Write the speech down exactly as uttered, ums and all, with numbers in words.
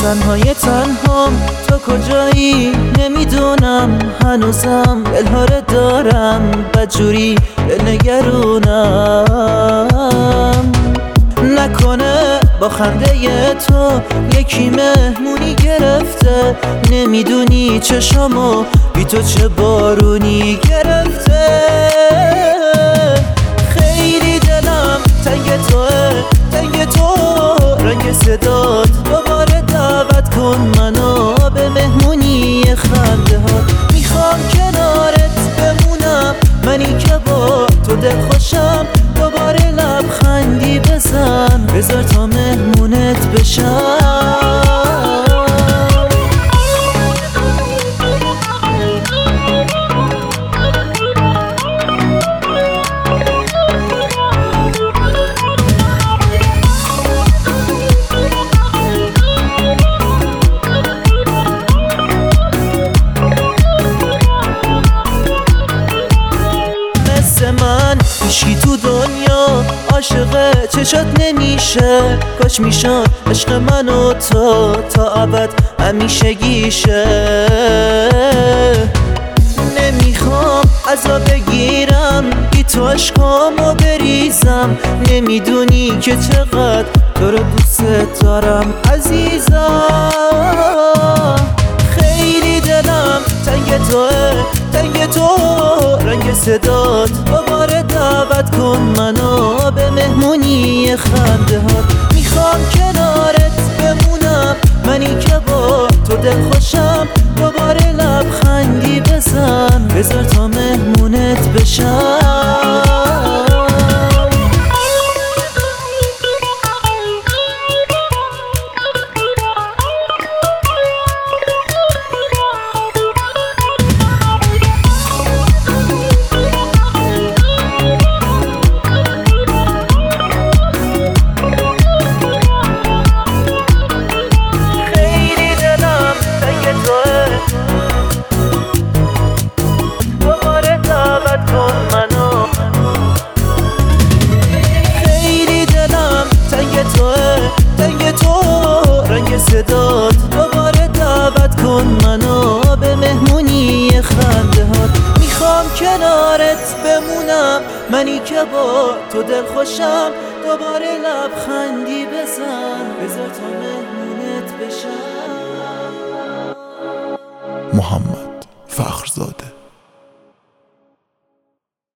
تنهای تنهام، تو کجایی نمیدونم، هنوزم دلهاره دارم، بدجوری دل نگرونم. نکنه با خنده تو یکی مهمونی گرفته، نمیدونی چشامو بی تو چه بارونی گرفته. خیلی دلم تنگ توه، تنگ تو رنگ صدات، دوباره دعوت کن منو به مهمونی خنده ها. میخوام کنارت بمونم، منی که با تو دل خوشم، دوباره لبخندی بزن، بذار تا مهمونت بشم. من هیچکی تو دنیا عاشق چشات نمیشه، کاش میشد عشق من و تو تا ابد همیشگیشه. نمیخوام عذاب بگیرم بی تو عشقامو بریزم، نمیدونی که چقدر تو رو دوست دارم عزیزم. خیلی دلم تنگ توه، تنگ تو رنگ صدات، دوباره دعوت کن منو به مهمونی خنده ها. میخوام کنارت بمونم، منی که با تو دل خوشم، دوباره لبخندی بزن، بذار تا مهمونت بشم. تنگ تو رنگ صدات، دوباره دعوت کن منو به مهمونی خنده هات. میخوام کنارت بمونم، منی که با تو دل خوشم، دوباره لبخندی بزن، بذار تا مهمونت بشم. محمد فخرزاده.